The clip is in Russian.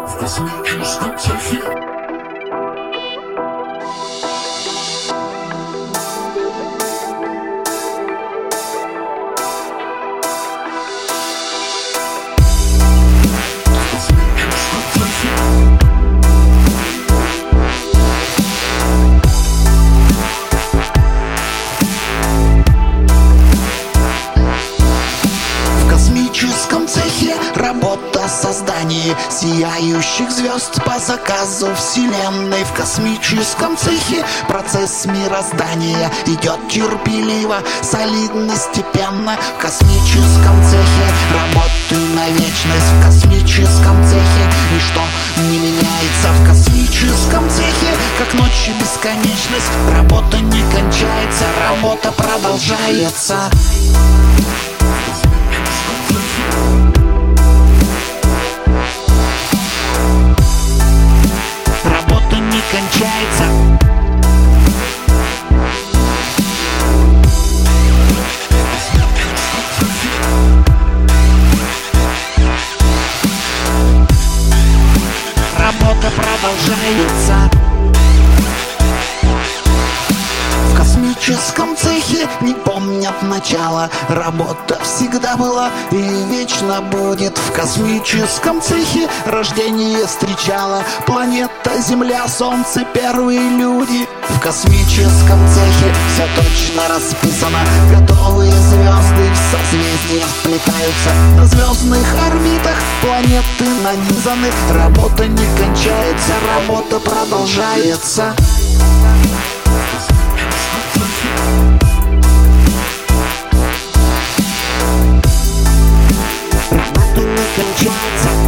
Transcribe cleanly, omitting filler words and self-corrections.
в космическом цехе. В космическом цехе работа создание сияющих звезд по заказу вселенной. В космическом цехе процесс мироздания идет терпеливо, солидно, степенно. В космическом цехе работаю на вечность. В космическом цехе ничто не меняется. В космическом цехе, как ночь и бесконечность, работа не кончается, работа продолжается. Работа не кончается. Работа продолжается. В космическом цехе не помнят начала. Работа всегда была и вечно будет. В космическом цехе рождение встречала планета Земля, Солнце, первые люди. В космическом цехе все точно расписано. Готовые звезды в созвездия вплетаются. На звездных орбитах планеты нанизаны. Работа не кончается, работа продолжается. Работа не кончается.